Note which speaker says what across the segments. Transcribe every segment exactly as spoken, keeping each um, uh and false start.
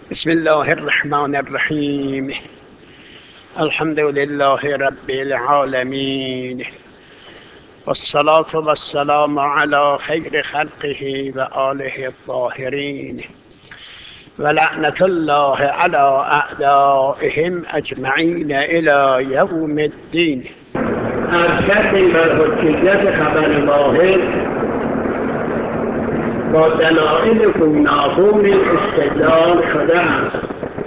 Speaker 1: بسم الله الرحمن الرحیم. الحمد لله رب العالمین، والصلاة والسلام على خیر خلقه و آله الطاهرین، و لعنة الله على اعدائهم اجمعین الی یوم الدین.
Speaker 2: از کردیم بر حجیت خبر واحد با دلائل گوناگون استدلال شده است.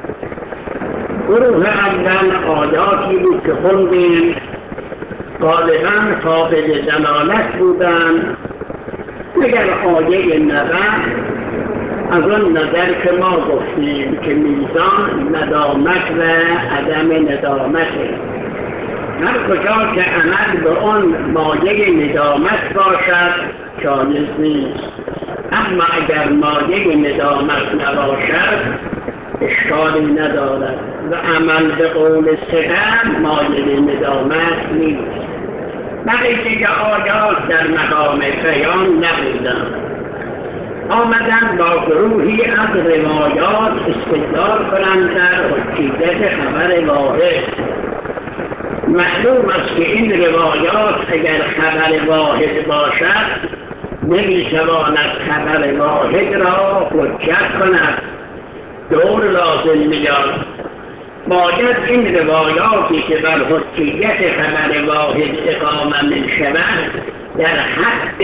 Speaker 2: گروه اول آیاتی بود که خوندیم غالبا قابل دلالت بودند، مگر آیه نود از آن نظر که ما گفتیم که میزان ندامت و عدم ندامته. هر کجا که عمل به آن مایه ندامت باشد جایز نیست، اما اگر مایه ندامت نباشد اشکالی ندارد و عمل به قول صدق مایه ندامت نیست. بقیه دیگه آیات در مقام بیان نبودند، آمدن با گروهی از روایات استدلال کنند در حجیت خبر واحد. معلوم است که این روایات اگر خبر واحد باشد نمیتواند خبر واحد را حجت کند، دور لازم میاد. باید این روایاتی که بر حجیت خبر واحد اقامه میشود در حد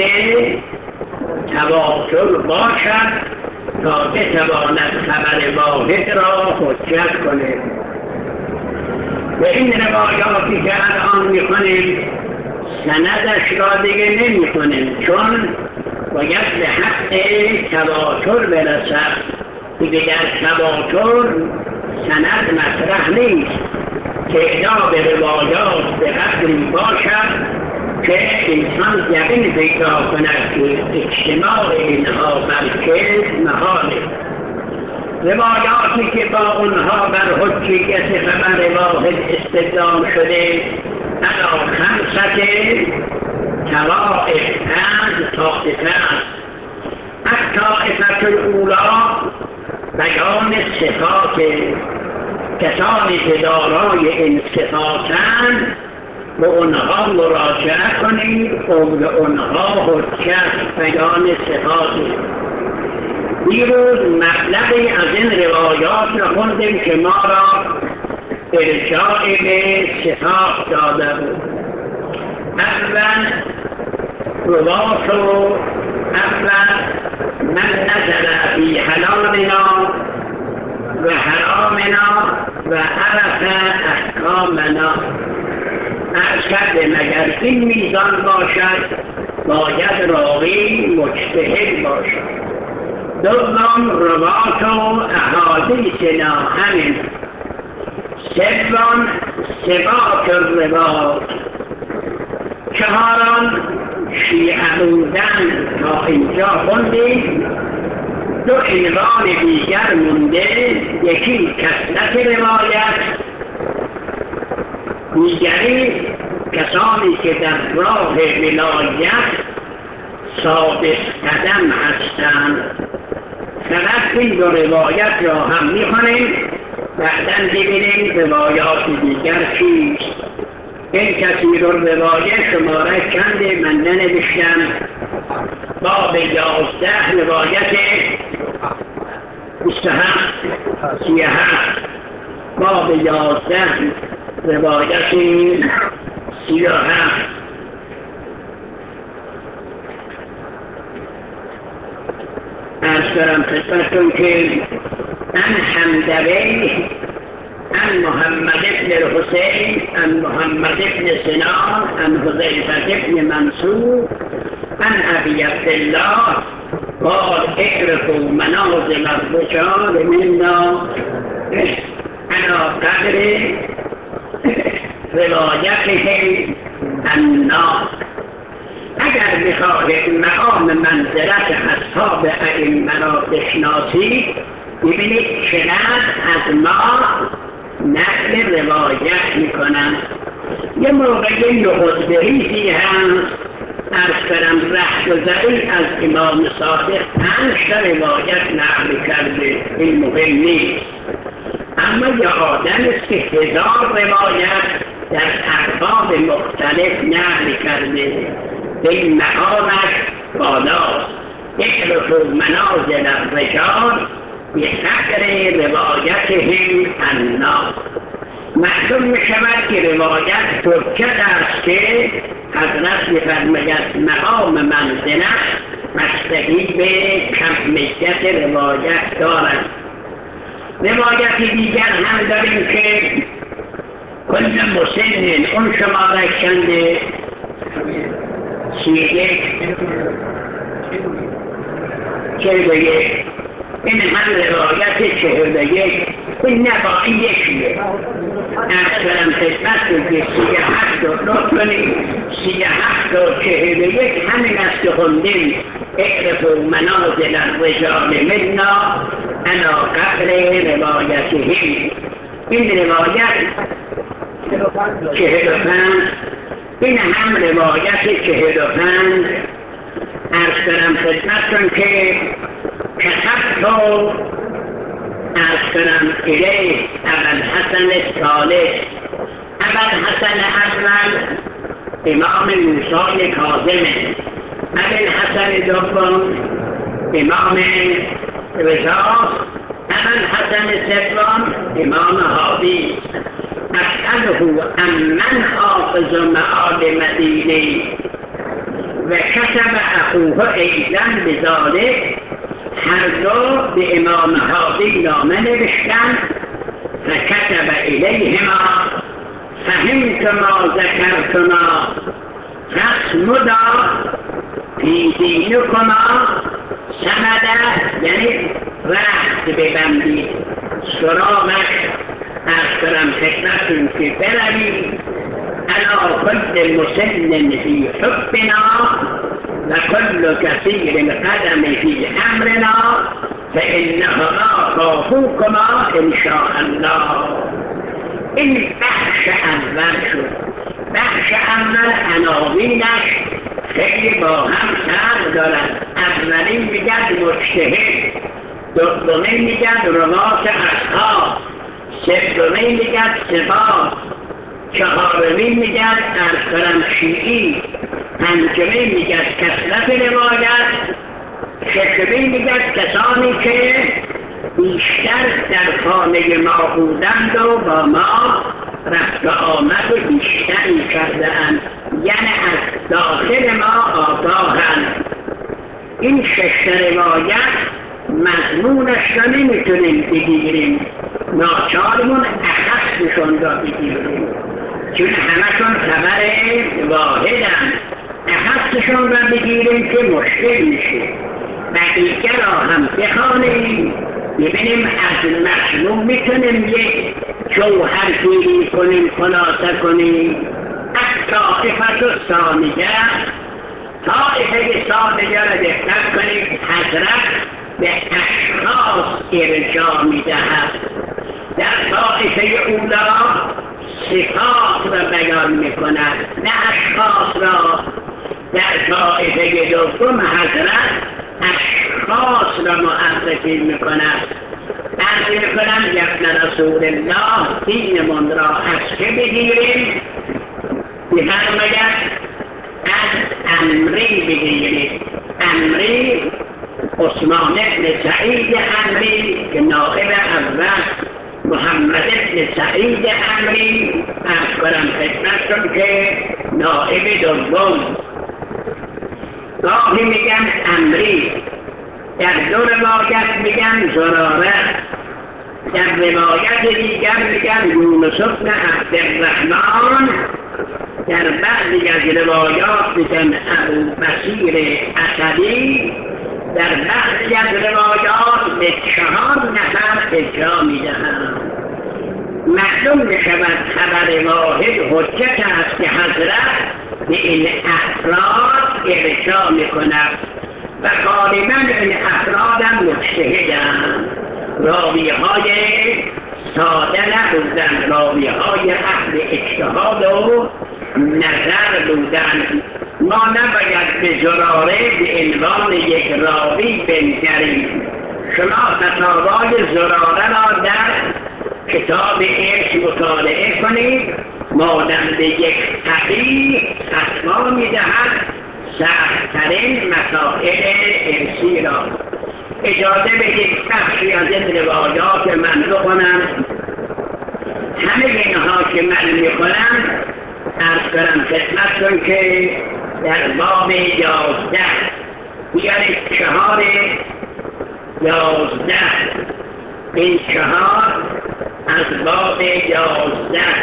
Speaker 2: تواتر باشد تا بتواند خبر واحد را حجت کند. و این روایاتی که الان میکنیم سندش را دیگه نمی کنیم، چون باید به حد تواتر برسد. دیگه در تواتر سند مطرح نیست. تعداد روایات به قدری باشد که انسان یقین پیدا کند که اجتماع اینها بلکه محاله. روایاتی که با اونها بر حجیت خبر واحد استدلال شده علا خمسة طوائف، پنج طائفه است. الطائفة الاولی بیان صفات، کسانی که دارای این صفاتند به اونها مراجعه کنید و به اونها حجت بیان صفات. دیروز مطلبی از این روایات نخوندیم که ما را ارجاع به صفات داده بود. اول روات و اول من نزل فی حلالنا و حرامنا و عرف احکامنا. از کرده مگر این میزان باشد باید راوی مجتهد باشد. دوم روات و احادیثنا همین. سوم ثبات الروات. چهارم شیعه بودن. تا اینجا خوندیم. دو عنوان دیگر مونده، یکی کثرت روایت، دیگری کسانی که در راه ولایت ثابت قدم هستند. فقط این دو روایت را هم می‌خوانیم، بعداً ببینیم روایات دیگر چیست. این کثیر الروایه شماره چنده من ننوشتم. باب یازده روایت بیست و هفت سی و هفت. باب یازده روایت سی و هفت. از برم خدمتون که ان حمدوی ان محمد ابن الحسین ان محمد ابن سنان ان حذیفه ابن منصور ان ابی عبدالله قال اعرفوا منازل الرجال منا على قدر روایتهم الناس. اگر بخواهید مقام منزلت اصحاب ائمه را بشناسید ببینید چقدر از ما نقل روایت میکنند. یه موقعی نهضبریزی هست از کنم رهگذری از امام صادق پنج تا روایت نقل کرده، این مهم نیست. اما یه آدم است که هزار روایت در ابواب مختلف نقل کرده، به این مقامش بالاست. اعرفوا منازل الرجال بفقر روایتهم الناس. معلوم می شود که روایت حجت است که حضرت می‌فرماید مقام منزلت بستگی به کمیت روایت دارد. روایت دیگر هم داریم که کل مسن اون شماره چنده؟ سی یک چهل و یک. این هم روایت چهل و یک. این نباقی یکیه. اکثرم خدمت که سی هفت و نوت کنیم، سی هفت و چهل و یک همین است که خوندیم اعرفوا منازل الرجال منا علی قدر روایتهم. این روایت چهل و پنج، این هم روایت چهل و پنج. اکثرم خدمتتون که کتبت أذكرم إليه أبا الحسن الثالث. أبا الحسن أول إمام موسى كاظم، أبا الحسن دوم إمام رضا، أبا الحسن السوم إمام هادي. أسأله أمن حافظ معالم دينه، وكتب أخوه أيضا بذلك. هر دو به امام هادی نامه نوشتند فکتب الیهما فهمت ما ذکرتما فاسمدا فی دینکما سمده، یعنی رخت ببندید سراغش. از کرم خدمتون که بروید علی کل مسن فی حبنا و کل کثیر قدم فی امرنا فانهما خافوکما انشاء الله. این بخش اول شد. بخش اول عناوینش خیلی با هم فرق دارد. اولین میگد مجتهد، دومین میگد روات اصحاب، سومین میگد ثبات، چهارمین میگد ارکرم شیعی، پنجمین میگد کثرت روایت، ششمین میگد کسانی که بیشتر در خانه ما بودند و با ما رفت و آمد بیشتری کرده اند، یعنی از داخل ما آگاهند. این شش روایت مضمونش را نمیتونیم بگیریم، ناچارمون اخصشون را بگیریم، چون همشون خبر واحدن. اخصشون را بگیریم که مشکل میشه. بقیه را هم بخوانیم ببینیم از مضمون میتونیم یک جوهر گیری کنیم، خلاصه کنیم. از طائفه و ثانیه، طائفه ثانیه را دقت کنیم. حضرت به اشخاص ارجاع میدهد. در طائفه اولا صفات را بیان میکند، نه اشخاص را. در طائفه دوم حضرت اشخاص را معرفی میکند. عرض میکنم یبن رسول الله دینمون را از که بگیریم؟ بفرماید از امری بگیریم. امری عثمان بن سعید امری که نائب اول، محمد بن سعید امری از کنم خدمتتون که نائب دوم. گاهی میگن امری، در دو روایت میگن زراره، در روایت دیگر میگن یونس بن عبدالرحمن، در بعضی از روایات میگن ابوبصیر اسدی، در بعضی از روایات به چهار نفر ارجاع میدهند. معلوم میشود خبر واحد حجت است که حضرت به این افراد ارجاع میکند و غالبا این افراد هم مجتهدند. راوی های ساده نبودند، راوی های اهل اجتهاد و نظر بودند. ما نباید به زراره به عنوان یک راوی بنگریم. شما فتاوای زراره را در کتاب عشق مطالعه کنید. مانند یک فقیه فتوا می‌دهد سخت‌ترین مسائل ارثی را. اجازه بدید بخشی از این روایات من بخونم. همه اینها که من می‌خونم عرض کنم خدمتتون که در باب یازده بیارید چهار یازده این چهار از باب یازده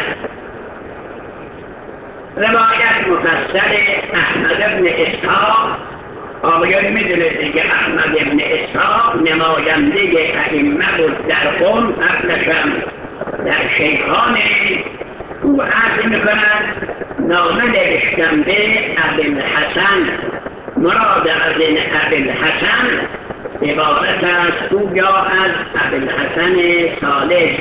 Speaker 2: روایت مفصل احمد ابن اسحاق. آقایان میدونید دیگه احمد ابن اسحاق نماینده ائمه بود در قوم، قبلشم در شیخان او عرض میکند نامه نوشتم به ابوالحسن. مراد از این ابوالحسن عبارت است گویا از ابوالحسن ثالث.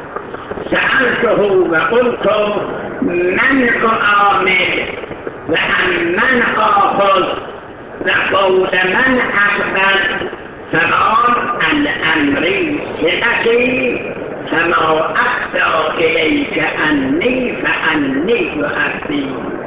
Speaker 2: سألته و قلت من أعامل و من آخذ و قول من أقبل فقال الأمر ثقتي فما أخفى إليك أني فأني يؤدي.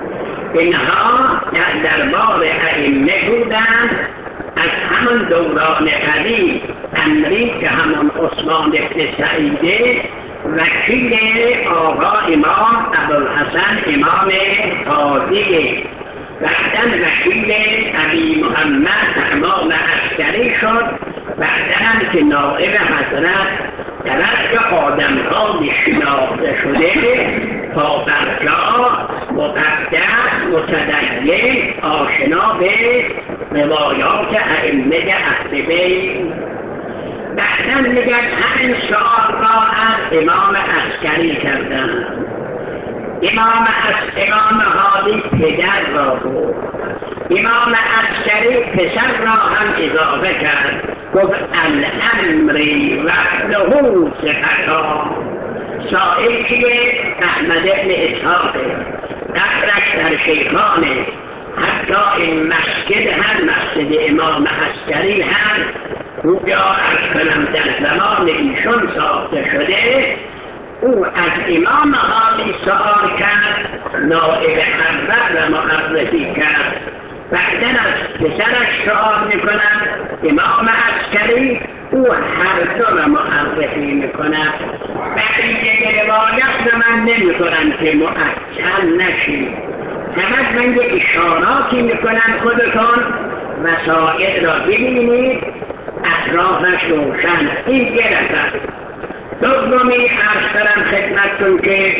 Speaker 2: اینها در دربار ائمه بودند از همان دوران قدیم. امری که همان عثمان بن سعیده وکیل آقا امام ابوالحسن امام قاضی، بعداً وکیل ابی محمد امام عسکری شد. بعداً که نائب حضرت توجه آدم‌ها شناخته شده تا برجا مقدس متدین آشنا به روایات ائمه اهل بیت. بعداً میگن همین سؤال را از امام عسکری کردن. امام از امام حالی پدر را بود، امام عسکری پسر را هم اضافه کرد. گفت الامری وحده ثقتا. سائل که احمد ابن اسحاق قبلش در شیخانه، حتی این مسجد هم مسجد امام عسکری هم گویا از کنم در زمان ایشون ساخته شده. او از امام حالی سؤال کرد، نائب حضرت و معرفی کرد. بعداً از پسرش سؤال میکند امام عسکری، او هر دو را معرفی میکند. بقیه روایت را من نمیکنم که معطل نشید، فقط من یک اشاراتی میکنم خودتون مسائل را ببینید اطرافش روشن. این یه رفت. دومی عرض کنم خدمتتون که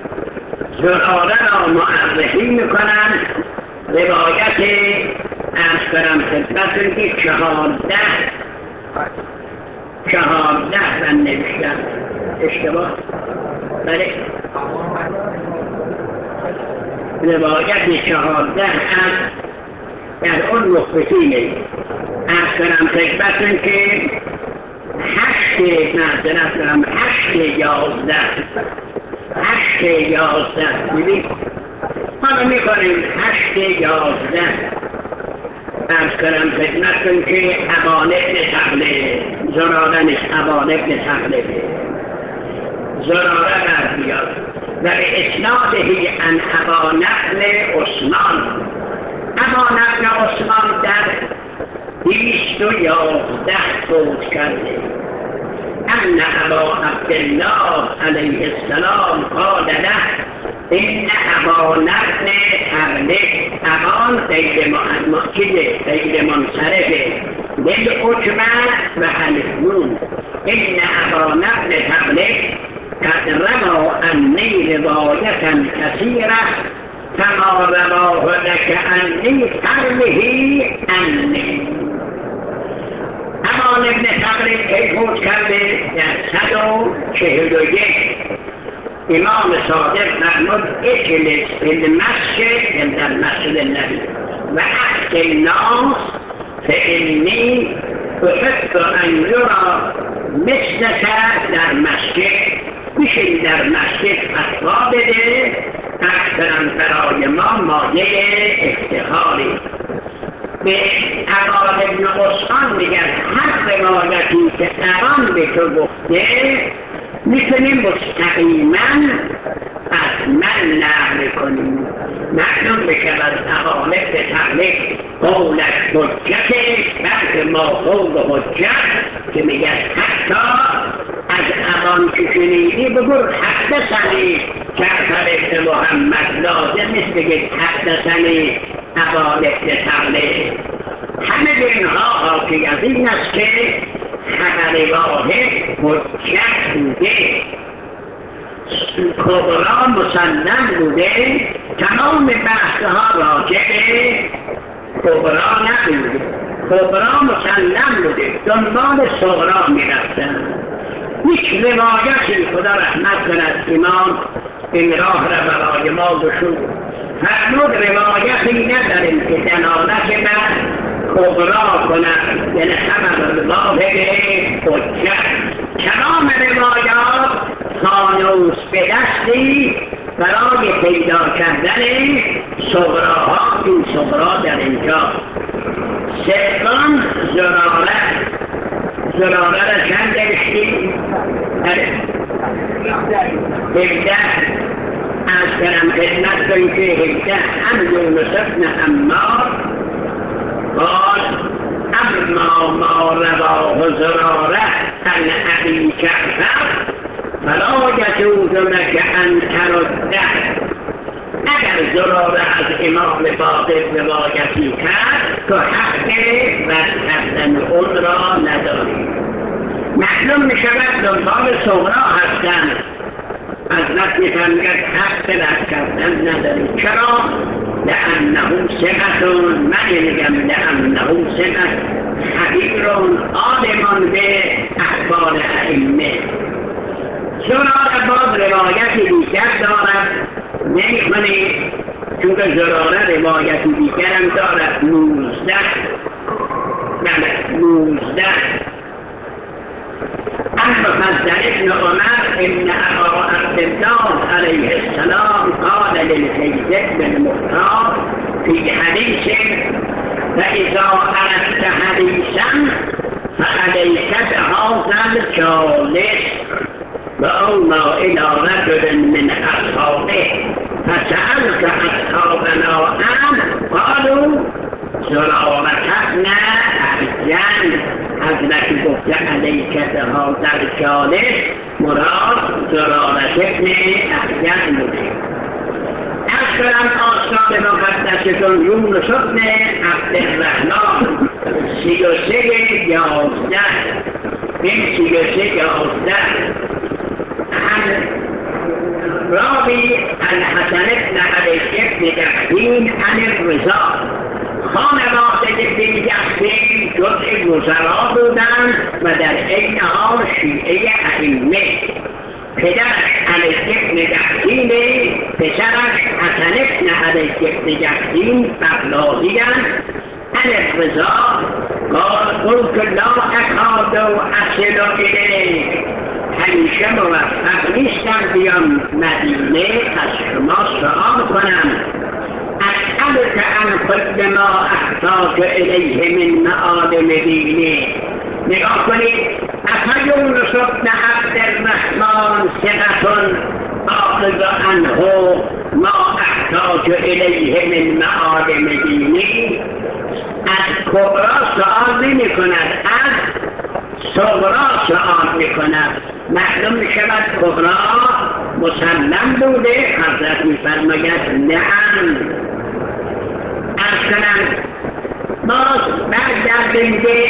Speaker 2: زراره را معرفی میکنم. روایت عرض کنم خدمتتون که چهارده چهارده من نوشتم اشتباه بله روایت چهارده از در اون مخبتینه. عرض کنم خدمتتون که هشت معذرت دارم هشت یازده هشت یازده ببین حالا میکنیم هشت یازده. عرض کنم خدمتتون که ابان ابن تغلب زراره نیست، ابان ابن تغلب زراره در بیاد و به اسنادهی ان ابان ابن عثمان. ابان ابن عثمان در بیست و یازده فوت کرده. ان ابا عبدالله علیه السلام قال له این ابان ابن تغلب. ابان غیر مؤکده غیر منصرفه بالعجمه و النون. این ابان ابن تغلب قد روى عنی روایتا کثیره کما رواه لک عنی تروه عنی. ابان ابن تغلب که فوت کرده در صد و چهل و یک. امام صادق فرمود اجلس فی المسجد در مسجد النبی و احد الناس فانی احب ان یرا مثلک در مسجد. بشین در مسجد فتوا بده اکثرا برای ما مایه افتخاری. به عباد ابن عثمان میگن هر روایتی که اران به تو گفته میتونیم مستقیما از من نقل کنیم. معلوم بشود عوالق تبلیغ قولش حجته، بلکه ما قول حجت که میگن حتی از ابان که شنیدی بگو حدثنی جعفر ابن محمد، لازم نیست بگید حدثنی عوالق تبلیغ. همه اینها حاکی از این است که خبر واحد حجت بوده، کبرا مسلم بوده، تمام بحثها راجع به کبرا نبوده، کبرا مسلم بوده، دنبال صغرا میرفتن. هیچ روایتی خدا رحمت کند امام این راه را برای ما گشود، فرمود روایتی نداریم که دلالت بر کبرا کند، یعنی خبر واحد حجت. تمام روایات فانوس به دستی برای پیدا کردن صغراها، این صغرا در اینجا سوم زراره. زراره را چند نوشتیم؟ هفده. از کنم خدمت کنیم که هفده هم یونس ابن عمار قال اما ما رواه زراره عن ابی جعفر فلا یجوز لك ان ترده. اگر زراره از امام باقر روایتی کرد تو حق رد کردن اون را نداری. معلوم می شود دنبال صغرا هستند. از وقتی فرمید حق رد کردن نداری. چرا؟ لأنه ثقة، من میگم لأنه ثقة خبیر عالم به اخبار ائمه. زراره باز روایتی دیگر دارد نمی‌کنی، چون که زراره روایتی دیگر هم دارد نوزده. بله نوزده. عن مفضل ابن عمر ان ابا عبدالله علیه السلام قال للحجة بن مختار في حديث فإذا أردت حديثا فعليك بهذا الجالس. وأومى إلى رجل من أصحابه فسألت أصحابنا عنه قالوا زرارة ابن أحزان. حضرت گفته علیک بهذا الجالس مراد زرارة ابن أحزان بوده. اکثرا آثار مقدستون یونس ابن عبدالرحمن سی و سه یازده. این سی و سه یازده عن راوی الحسن ابن علی ابن جحدین عن الرضا. خانواده ابن جحدین جزء وزرا بودند و در این حال شیعه ائمه. پدرش علی ابن جحدین، پسرش حسن ابن علی ابن جحدین بغدادی‌اند. عن الرضا قال قلت لا اکاد اصل الیک. همیشه موفق نیستم بیام مدینه از شما سؤال کنم. اسألك عن كل ما احتاج الیه من معالم دینی. نگاه کنید، اصلا یونس ابن عبدالرحمن ثقة آخذ عنه ما احتاج الیه من معالم دینی. از کبرا سؤال نمی کند، از صغرا سؤال می کند. معلوم می شود کبرا مسلم بوده. حضرت می فرماید نعم. از کنم باز برگردیم به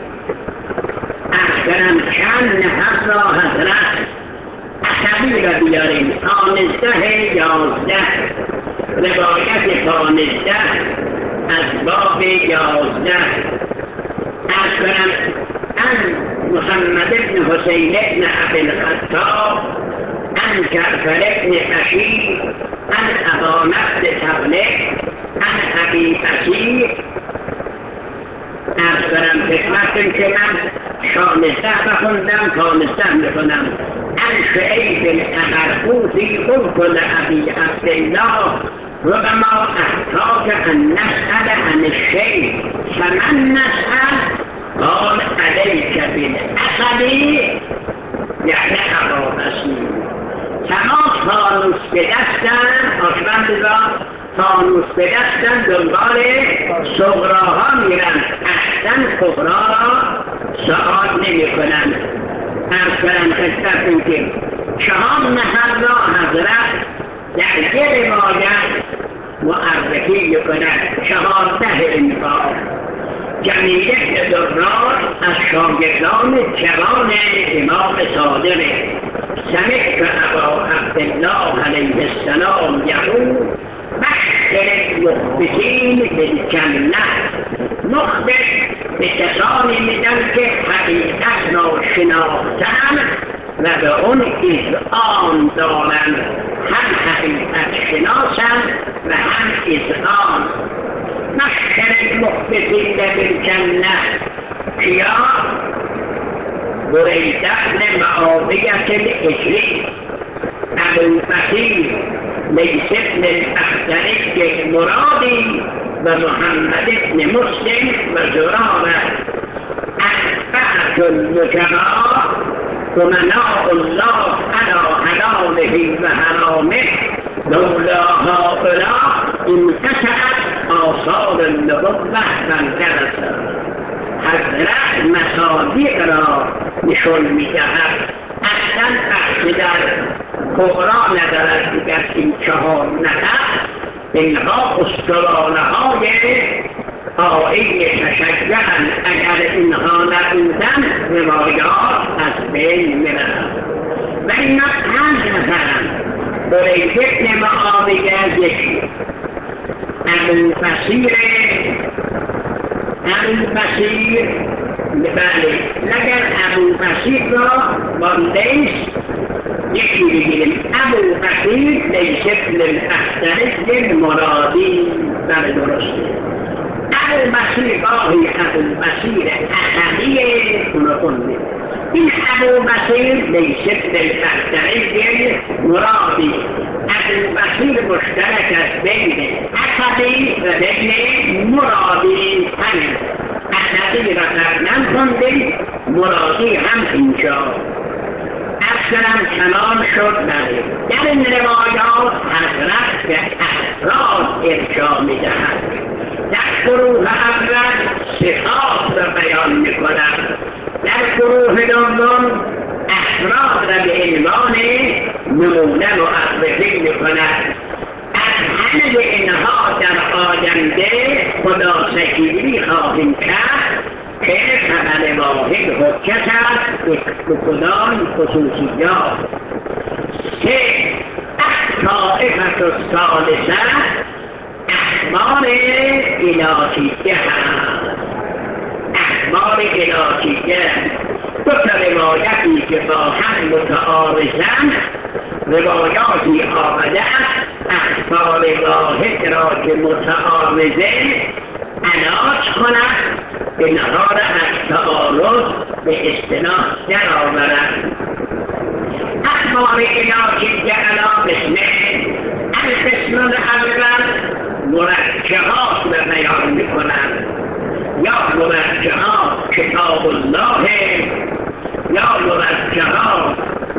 Speaker 2: از کنم چند نفر را حضرت اخوی را بیاریم. پانزده یازده روایت پانزده از باب یازده. از کنم ان محمد ابن حسین ابن عبدالخطاب ان جعفر ابن بشیر ان ابا نفس تبلغ ان ابی بشیر. از کنم خدمتتون که من شانزده بخوندم پانزده میکنم. عن شعیب الأغربوسی قلت لأبي عبد الله ربما أحتاج أن نسأل عن الشيء فمن نسأل؟ قال عليك بالأسد يعني أبا بصیر. تمام فانوس به دستن آشبند را فانوس به دستن دنبال صغراها میرن، احسن کبرا را سؤال نمی کنن. ارز کنن خدمتتون که چهار نفر را حضرت در یه روایت معرفی میکنن، چهارده انفاق. جمیل بن درار از شاگردان جوان امام صادق سمعت ابا عبدالله علیه السلام یقول بشر المخبتین بالجنة. مخبت به کسانی میدن که حقیقت را شناختن و به اون اذعان دارند، هم حقیقت شناسند و هم اذعان. بشر المخبتین بالجنة کیا؟ بریده بن معاویة الإجری، ابو بصیر، لیث بن الأخدري المرادی و محمد بن مسلم و زرارة أربعة النجباء أمناء الله على حلاله و حرامه. لولا هؤلاء انقطعت آثار النبوة وانجلست. حضرت مصادیق را نشون میدهد. اصلا بحثی در کبرا ندارد دیگر. این چهار نفر اینها استوانه های آیین تشجعن، اگر اینها نبودن روایات از بین میرن. و اینا پنج نفرن. بریده بن معاویه یکی، ابو بصیر ابو بصیر بله لگر ابو بصیر را با لیث یکی بگیریم. ابو بصیر لیث بن الأخدري المرادی، بله درسته. ابو بصیر گاهی ابو بصیر احدیه اونو کنده. این ابو بصیر لیث بن الأخدري مرادی. ابو بصیر مشترک است بین احدی و بین مرادی. همین احدی را ترجم کنده، مرادی هم اینجا. اکثرم تمام شد. بله در این روایات حضرت به افراد ارجاع میدهد. در گروه اول صفات را بیان میکند، در گروه دوم افراد را به عنوان نمونه معرفی میکند. از همه اینها در آینده خلاصه‌گیری خواهیم کرد که خبر واحد حجت است به کدام خصوصیات. سه طائفة الثالثه اخبار الهیه هست. اخبار الهیه دو تا روایتی که با هم متعارضند، روایاتی آمده است اخبار واحد را که متعارضه علاج کند، اینها را از تعارض به اصطلاح درآورد. اخبار الهیه علی قسمین. القسم الاول مرجحات را بیان میکنند. یا مرجحات کتاب الله، یا مرجحات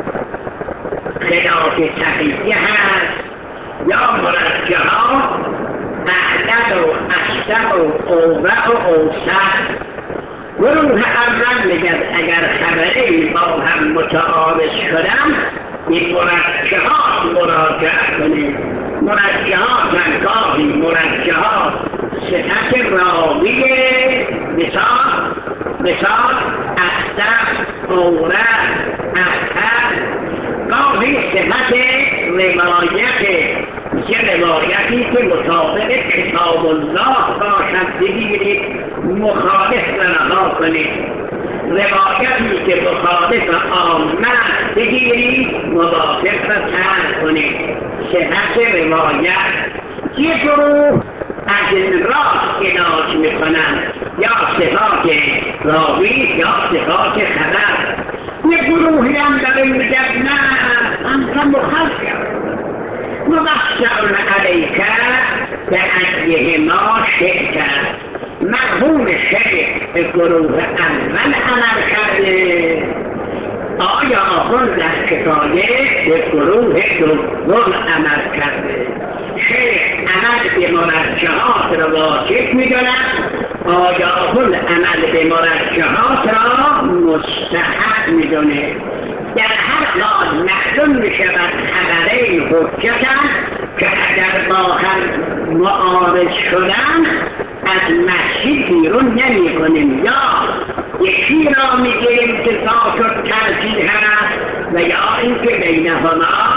Speaker 2: خلاف تقیه هست، یا مرجحات اعدد و اشتر و اوضع و اوسط. گروه اول میگد اگر خبری با هم متعارض شدن این مرجحات مراجعه کنید. مرجحات هم گاهی مرجحات صفت راوی، مثال مثال اختر، عورت، اختر. گاهی صفت روایت، یه روایتی که مطابق کتاب الله باشد بگیرید، مخالف رها کنید. روایتی که مخالف آمد بگیرید، موافق را ترک کنید. صحت روایت. یه گروه از این راه علاج میکنند، یا صفات راوی یا صفات خبر. یک گروهی هم داره میگه نه انت مخزر مبخشر علیک بأیهما شئت. مرحوم شیخ به گروه اول عمل کرده، آیا آخون در کفایه به گروه دوم عمل کرده. شیخ عمل به مرجحات را واجب می‌داند، آیا آخون عمل به مرجحات را مستحب می‌داند. در هر حال معلوم می‌شود خبرین حجتند که اگر با هم معارض شدن از مسجد بیرون نمی کنیم، یا یکی را میگیریم که ذات و ترجیح هست و یا اینکه بینهما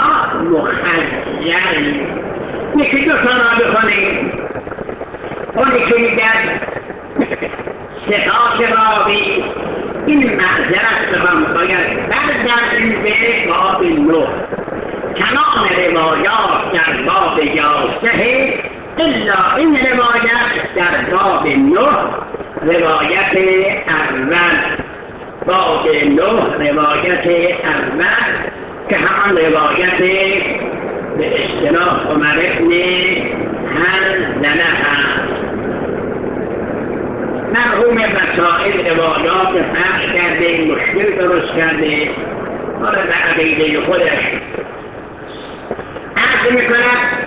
Speaker 2: مخزریم. یکی دو تا را بکنیم. اونی که میگن صفات راوی، این معذرت بخوام باید برگردیم به باب نه. تمام روایات در باب یازده الا این روایت در باب نه، روایت اول. باب نه روایت اول که همان روایت به اصطلاح عمر ابن حنظله هست. مرحوم وسائل روایات پخش کرده، مشکل درست کرده، حالا به عقیده خودش عرض میکنم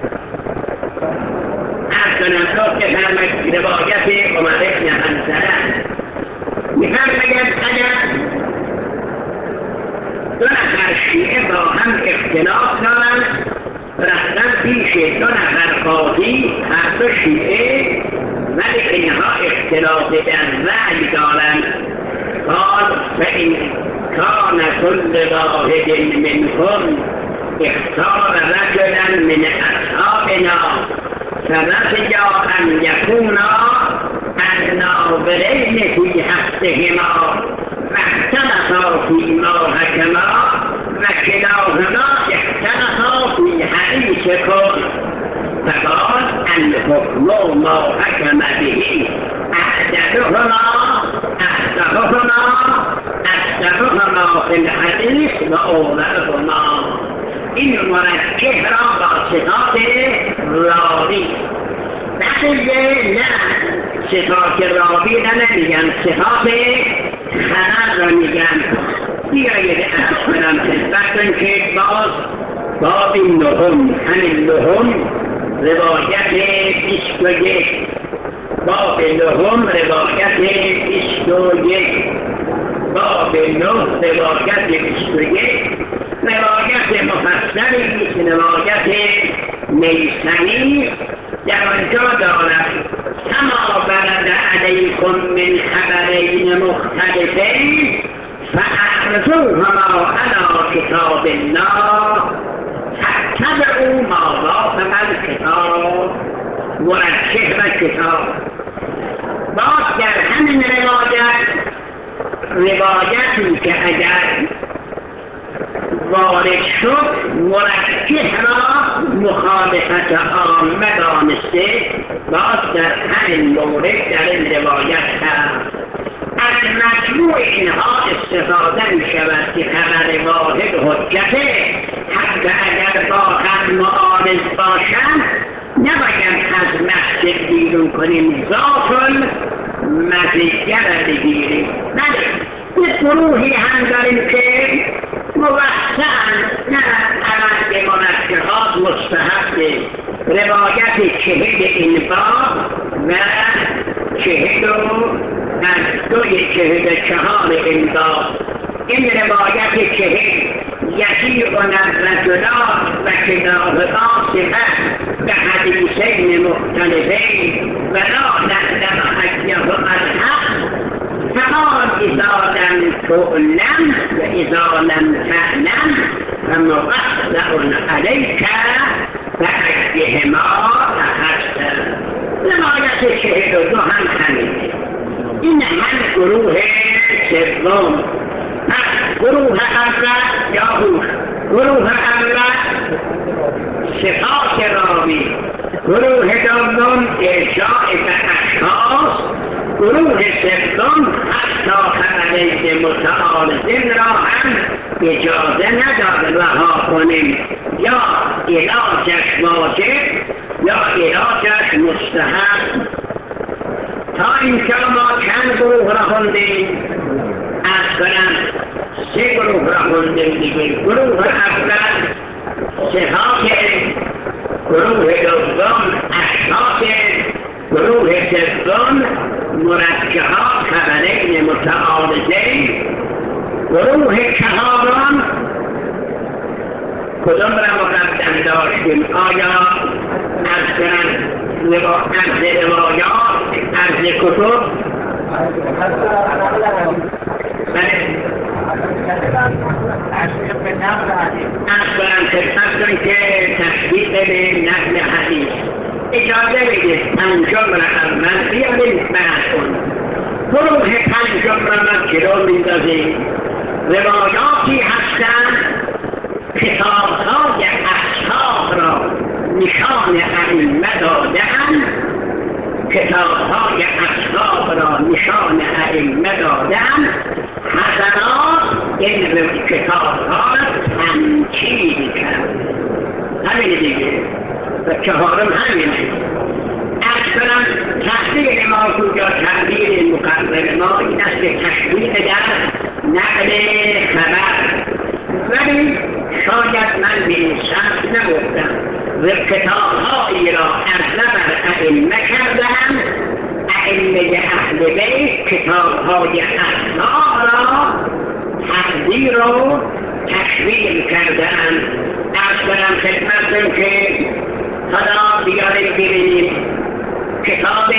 Speaker 2: عرض کنم تا که فرمید روایت عمر ابن حنظله میفرماید اگر دو نفر شیعه با هم اختلاف دارند، رفتن پیش دو نفر قاضی هر دو شیعه ولی اینها اختلاف در رأی دارند. قال فإن كان كل واحد منهم اختار رجلا من أصحابنا فرضي أن يكونا الناظرين في حقهما فاختلفا فيما حكما وكلاهما اختلفا في حديثكم، فقال الحكم ما حكم به أحدثهما أحدثهما أحدثهما في الحديث وأولهما. این مرجح را با صفات راوی بقیه نه صفات راوی نمیگن، صفات خبر را میگن. بیایید از کنم خدمت کن که باز باب نهم، همین نهم روایت بیست و یک. باب نهم روایت بیست و یک. باب نه روایت بیست و یک. روایت مفصلی مثل روایت میسمی در آنجا دارد اما برد علیکم من خبرین مختلفین فاحرزوهما علی کتاب الله فاتبعوا ما وافق الکتاب. مرجح و کتاب. باز در همین روایت روایتی که اگر وارد شد مرجح را مخالفت عامه دانسته، باز در همین مورد در این روایت هست. از مجموع اینها استفاده می شود که خبر واحد حجته، حتی اگر با هم معارض باشند نباید از مسجد بیرون کنیم، ذات المزیه را بگیریم. بله یک گروهی هم داریم که موسعاً نه عمل به مرجحات مستحب. روایت چهل این باب و چهل و از دوی چهل و چهار این باب. این روایت چهل یکی و الرجلان و کلاهما صفت به حدیثین مختلفین و لا نعلم حجیهما الحق، فقال اذا لم تعلم و اذا لم تعلم فمقصر علیک فأیهما اخذت. روایت چهل و دو هم همینه. این هم گروه سوم. گروه اول یاهوش، گروه اول صفات راوی، گروه دوم ارجاع به اشخاص گروه سوم حتی خبرین متعارضین را هم اجازه نداد رها کنیم، یا علاجش واجب یا علاجش مستحب. تا اینجا ما چند گروه را خوندیم؟ اصلا سه گروه را خوندیم دیگه. گروه اول صفات، گروه دوم اشخاص، گروه سوم مرجحات خبرین متعارضین. گروه چهارم کدام را مقدم داشتیم؟ آیا از روایات، از کتب؟ اصلا خدمتتون که تشبیه به نقل حدیث. اجازه بدید پنجم را اول بیاریم بحث کنیم. گروه پنجم را ما جلو میندازیم. روایاتی هستند کتاب‌های اصحاب را نشان ائمه داده‌اند، کتاب‌های اصحاب را نشان ائمه داده‌اند. حضرات این کتاب‌ها را تنچیل کرد. همین دیگه. و چهارم همینه. اصلا تحقیق ما کجا تعبیر مقرر ما این است که تشبیه در نقل خبر. ولی شاید من به این شخص نگفتم و کتاب‌هایی را عرضه بر ائمه کردند. ائمه اهل بیت کتاب‌های اصحاب را تقدیر و تشویق کردند. اصلا خدمتتون که حالا بیاریم ببینیم کتاب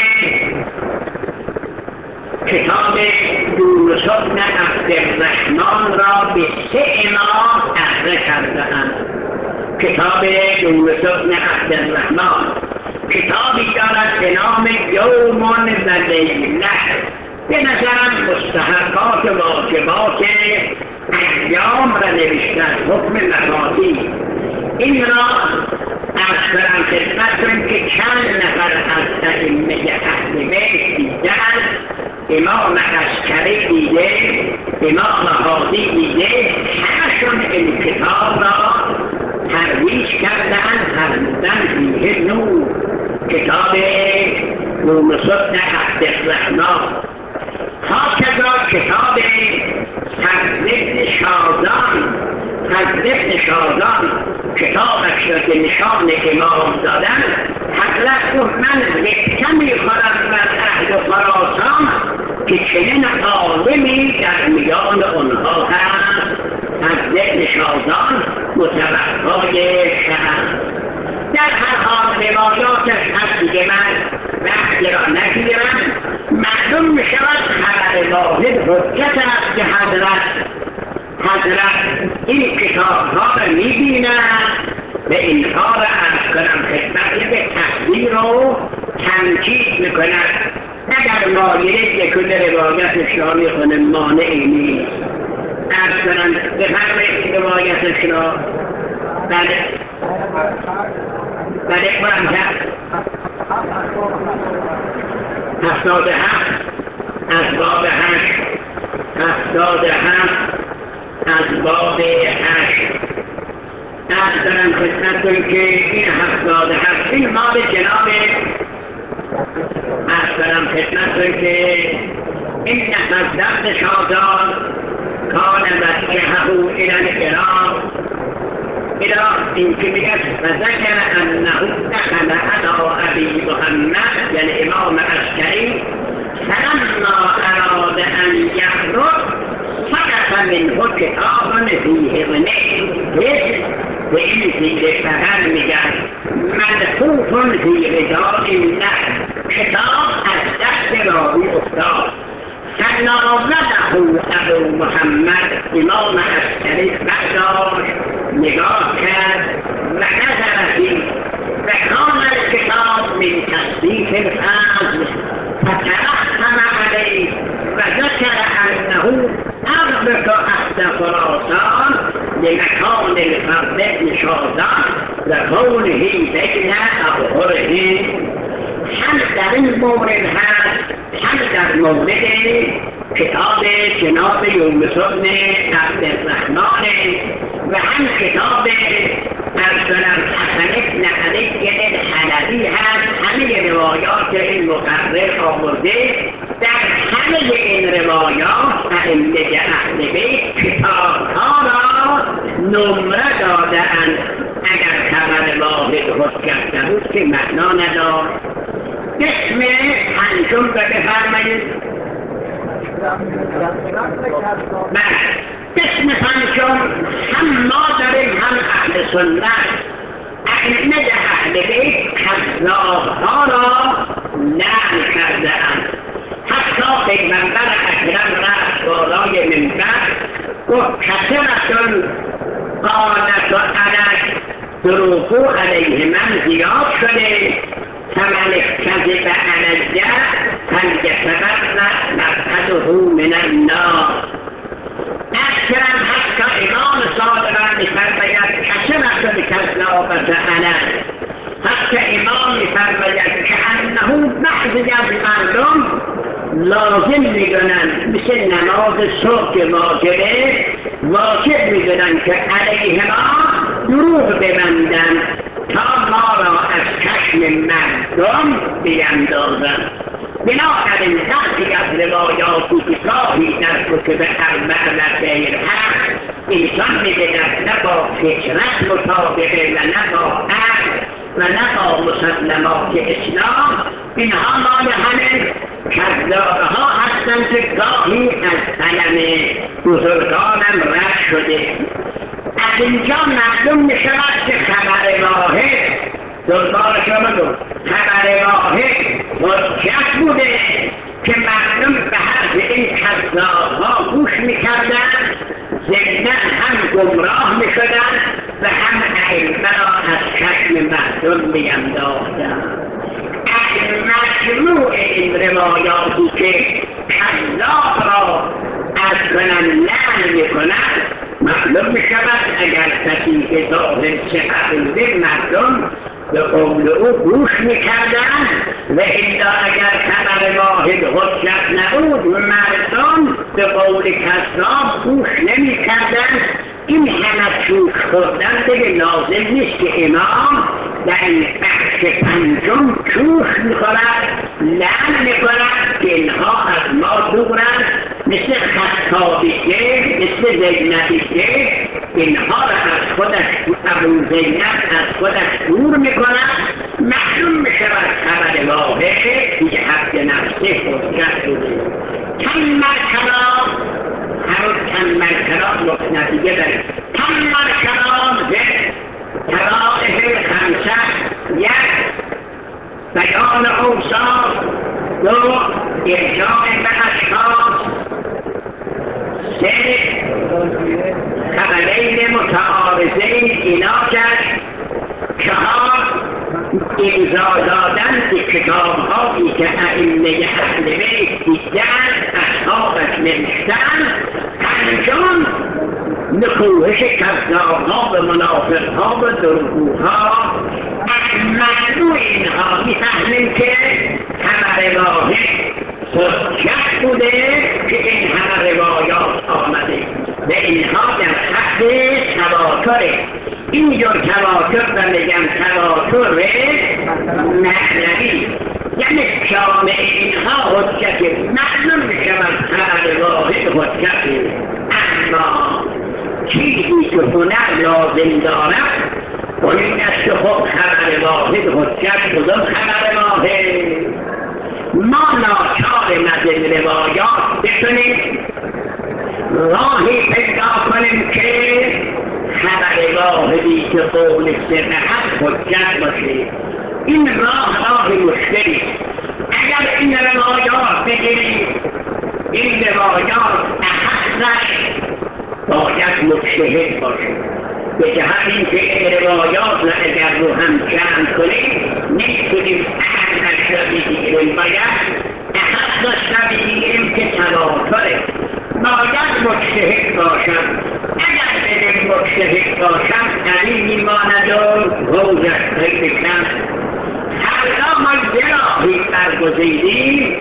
Speaker 2: کتاب یونس بن عبدالرحمن را به سه امام عرضه کرده‌اند. کتاب یونس بن عبدالرحمن کتابی دارد به نام یوم و لیله. به نظرم مستحقات و واجبات ایام را نوشتن، حکم مفاتیح. این را از برم خدمتتون که چند نفر از ائمه اهل بیت دیدن. امام عسکری دیده، امام هادی دیده، همشون این کتاب را ترویج کردن، فرمودن فیه نور. کتاب یونس بن عبدالرحمن. هاکذا کتاب حضرت شازان حضرت شازان کتابش را که نشان امام دادن، حضرت گفت من کمی خورم بر اهل خراسان که چنین عالمی در میان آنها هست. حضرت شازان متوفای شهر. در هر حال روایاتش هست دیگه، من وقتی را نگیرم. معلوم می شود خبر واحد حجت است که حضرت حضرت این کتاب‌ها را می‌بینند و اینها را عرض کنم خدمت به تقدیر و تنکیل می‌کند. اگر مایلید که کل روایتش را می‌خونم مانعی نیست. عرض کنم بفرمایید روایتش را. بله بله قرآن کرد هفتاد و هفت از باب هشت هفتاد و هفت از باب هشت. از دارم خدمتتون که این هفتاد و هفت این باب جناب از دارم خدمتتون که این نفذت شازان کان وجهه الى العراق الى این که میگه فذکر انه دخل علی ابی محمد یعنی امام عسکری فلما اراد ان یخرج سقط منه کتابا فیه غنه. به این زیر بغل میگن ملفوف فی غذاء النهر. کتاب از دست راوی افتاد. فناوله ابو محمد امام عسکری برداشت نگاه کرد و نظر فیه و کان الکتاب من تصدیق الفضل فترحم علیه و ذکر انه اغبط اهل خراسان لمکان الفضل بن شازان و قوله بین اظهره. هم در این مورد هست هم در مورد کتاب جناب یونس بن عبدالرحمن و هم کتاب ارسلم حسن ابن علی الحلبی هست. همه روایات این مقرر آورده. در همه این روایات ائمه اهل بیت کتابها را نمره داده‌اند. اگر خبر واحد حجت نبود که معنا نداشت. قسم پنجم را بفرمایید. قسم پنجم هم ما داریم هم اهل سنت. ائمه اهل بیت کذاب‌ها را لعن کرده‌اند. حتی پیغمبر اکرم رفت بالای منبر گفت کثرة قالت و علت دروغو علیه من زیاد شده فمن اکذب علی فلیتبرأ مقعده من النار. اکرم حتی امام صادق می‌فرماید کثرة الکذابة علت. حتی امام می‌فرماید که انه بعضی از مردم لازم میدونن مثل نماز صبح که واجبه واجب میدونن که علیه ما دروغ ببندن تا ما را از چشم مردم بیندازن. بنابراین وقتی از روایاتی که گاهی در کتب اربع و غیر هست انسان میبیند نه با فطرت مطابقه و نه با عقل و نه با مسلمات اسلام، اینها مال همه کذابها هستند که گاهی از قلم بزرگانم رد شده. از اینجا معلوم میشود که خبر واحد دنبال شما دو خبر واحد حجت بوده که مردم به حرف این کذابها گوش میکردن، ضمناً هم گمراه میشدن و هم ائمه را از چشم مردم میانداختند. از مجموع این روایاتی که کذاب را از کنن لعن میکنند معلوم میشود اگر کسی که ظاهر شفقیده مردم به قول او گوش میکردن و الا اگر خبر واحد حجت نبود مردم به قول کذاب گوش نمیکردن. این همه چوش خوردن دیگه لازم نیست که امام در این بخش پنجم چوش میخورد لعن میکند که اینها از ما دورند، مثل خطابیه مثل زینبیه اینها را از خودش ابو زینب از خودش دور میکند. معلوم میشود خبر واحد دیگه حق نفسه حجت بوده. چند مرکلام همون چند مرکلام نتیجه داریم. چند مرکلام زد توائف خمسه یک بیان اوصاف، دو ارجاع به اشخاص، سه خبرین متعارضین علاجش، چهار امضا دادن به کتاب‌هایی که ائمه اهل بیت دیدن اصحابش نوشتن، پنجم نکوهش کذاب‌ها و منافق‌ها و دروغگوها. از مجموع اینها می‌فهمیم که خبر واحد حجت بوده که این همه روایات آمده و اینها در حد تواتره. اینجور تواتر و میگم تواتر معنوی، یعنی شامل اینها حجت معلوم میشود خبر واحد حجت. اما چیزی که هنر لازم دارد و این است که خب خبر واحد حجت کدام خبر واحد؟ ما ناچاریم از این روایات بتونیم راهی پیدا کنیم که خبر واحدی که قول صحت حجت باشه. این راه راه مشکلی. اگر این روایات بگیریم این روایات احسنش باید مجتهد باشه، به جهت اینکه این روایات را اگر رو هم جمع کنیم نمیتونیم احسنش را بگیریم، باید احسنش را بگیریم که تواتره. باید مجتهد باشم. اگر بگیم مجتهد باشم قلیل میماند و روزش خیلی کم. فردا ما یه راهی برگزیدیم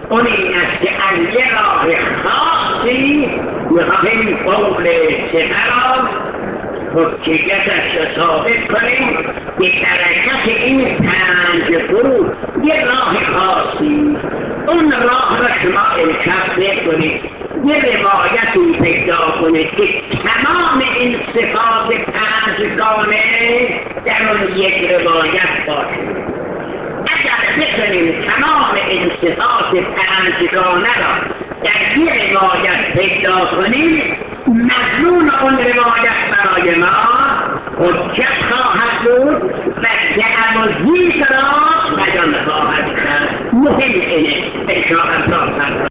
Speaker 2: اون این است که از یه راه خاصی میخواهیم قول سپر حجیتش را ثابت کنیم به درجت این پنج فروع یه راه خاصی. اون راه را شما امشب بکنید، یه روایتی پیدا کنید که تمام این صفات پنجگانه در اون یک روایت باشه. اگر بکنیم تمام این صفات پنجگانه را در یک روایت پیدا کنیم، مضمون اون روایت برای ما حجت خواهد بود و جعل و زیز را بیان خواهد کرد. مهم اینه. ان شاء الله.